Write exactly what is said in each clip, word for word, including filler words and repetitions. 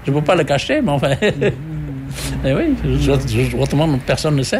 Je ne peux pas le cacher, mais enfin... Et oui, je, je, autrement, personne ne sait.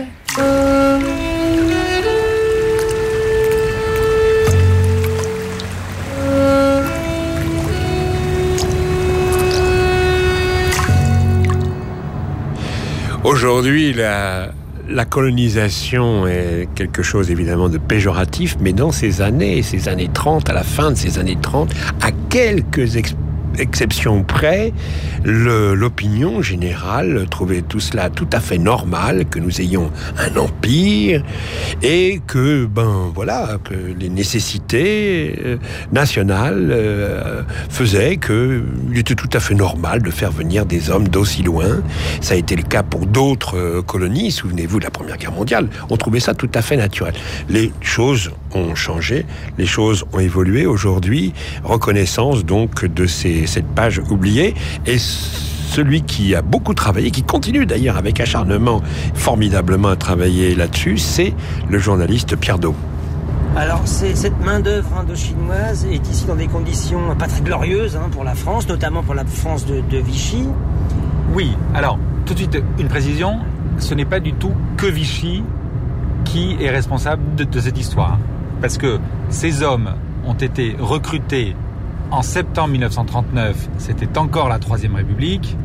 Aujourd'hui, la, la colonisation est quelque chose évidemment de péjoratif, mais dans ces années, ces années trente, à la fin de ces années trente, à quelques exp- exceptions près, le, l'opinion générale trouvait tout cela tout à fait normal, que nous ayons un empire et que, ben voilà, que les nécessités euh, nationales euh, faisaient qu'il était tout à fait normal de faire venir des hommes d'aussi loin. Ça a été le cas pour d'autres euh, colonies, souvenez-vous de la Première Guerre mondiale, on trouvait ça tout à fait naturel. Les choses ont changé, les choses ont évolué. Aujourd'hui, reconnaissance donc de ces cette page oubliée, et celui qui a beaucoup travaillé, qui continue d'ailleurs avec acharnement formidablement à travailler là-dessus, c'est le journaliste Pierre Dault. Alors, c'est, cette main-d'œuvre indo-chinoise est ici dans des conditions pas très glorieuses hein, pour la France, notamment pour la France de, de Vichy. Oui, alors, tout de suite, une précision, ce n'est pas du tout que Vichy qui est responsable de, de cette histoire. Parce que ces hommes ont été recrutés en septembre dix-neuf cent trente-neuf, c'était encore la Troisième République.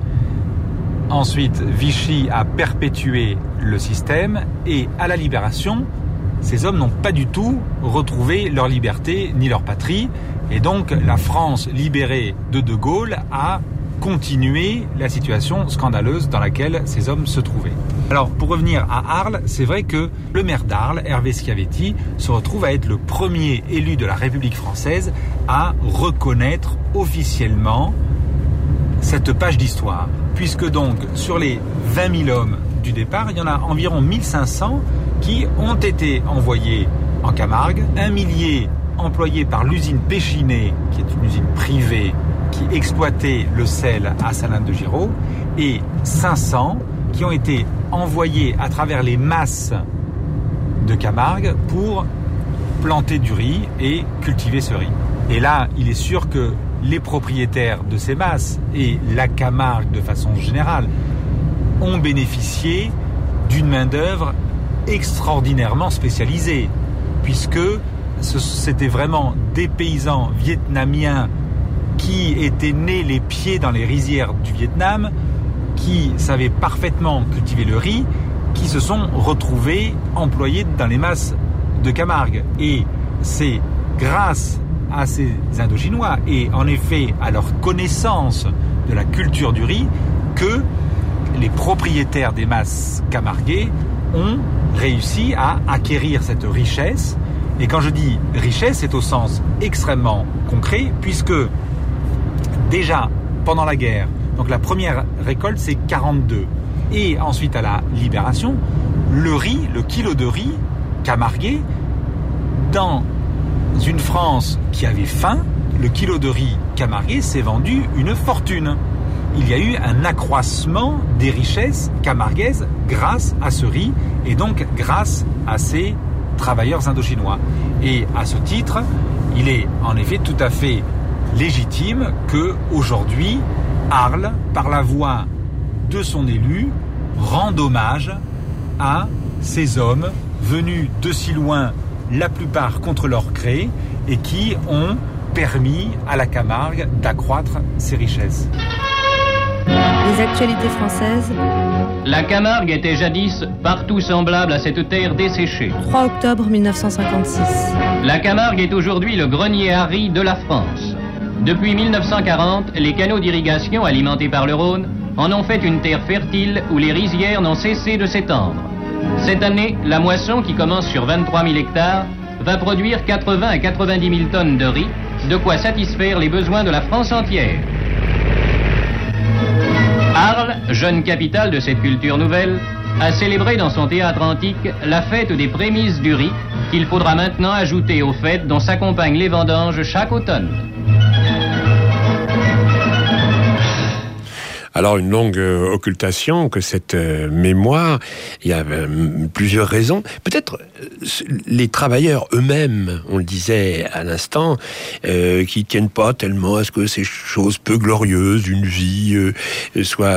Ensuite, Vichy a perpétué le système et à la Libération, ces hommes n'ont pas du tout retrouvé leur liberté ni leur patrie. Et donc, la France libérée de De Gaulle a continué la situation scandaleuse dans laquelle ces hommes se trouvaient. Alors, pour revenir à Arles, c'est vrai que le maire d'Arles, Hervé Schiavetti, se retrouve à être le premier élu de la République française à reconnaître officiellement cette page d'histoire. Puisque donc, sur les vingt mille hommes du départ, il y en a environ mille cinq cents qui ont été envoyés en Camargue, un millier employés par l'usine Péchinet, qui est une usine privée qui exploitait le sel à Salins-de-Giraud, et cinq cents qui ont été envoyés à travers les masses de Camargue pour planter du riz et cultiver ce riz. Et là, il est sûr que les propriétaires de ces masses et la Camargue de façon générale ont bénéficié d'une main-d'œuvre extraordinairement spécialisée, puisque c'était vraiment des paysans vietnamiens qui étaient nés les pieds dans les rizières du Vietnam, qui savaient parfaitement cultiver le riz, qui se sont retrouvés employés dans les masses de Camargue. Et c'est grâce à ces Indochinois et en effet à leur connaissance de la culture du riz que les propriétaires des masses camarguais ont réussi à acquérir cette richesse. Et quand je dis richesse, c'est au sens extrêmement concret, puisque déjà pendant la guerre, donc la première récolte c'est quarante-deux, et ensuite à la Libération, le riz, le kilo de riz camarguais, dans une France qui avait faim, le kilo de riz camarguais s'est vendu une fortune. Il y a eu un accroissement des richesses camarguaises grâce à ce riz et donc grâce à ces travailleurs indochinois. Et à ce titre, il est en effet tout à fait légitime que aujourd'hui Arles, par la voix de son élu, rende hommage à ces hommes venus de si loin, la plupart contre leur gré, et qui ont permis à la Camargue d'accroître ses richesses. Les actualités françaises. La Camargue était jadis partout semblable à cette terre desséchée. trois octobre mille neuf cent cinquante-six. La Camargue est aujourd'hui le grenier à riz de la France. Depuis mille neuf cent quarante, les canaux d'irrigation alimentés par le Rhône en ont fait une terre fertile où les rizières n'ont cessé de s'étendre. Cette année, la moisson, qui commence sur vingt-trois mille hectares, va produire quatre-vingts à quatre-vingt-dix mille tonnes de riz, de quoi satisfaire les besoins de la France entière. Arles, jeune capitale de cette culture nouvelle, a célébré dans son théâtre antique la fête des prémices du riz, qu'il faudra maintenant ajouter aux fêtes dont s'accompagnent les vendanges chaque automne. Alors une longue euh, occultation que cette euh, mémoire, il y a euh, plusieurs raisons. Peut-être euh, les travailleurs eux-mêmes, on le disait à l'instant, euh, qui tiennent pas tellement à ce que ces choses peu glorieuses, une vie euh, soit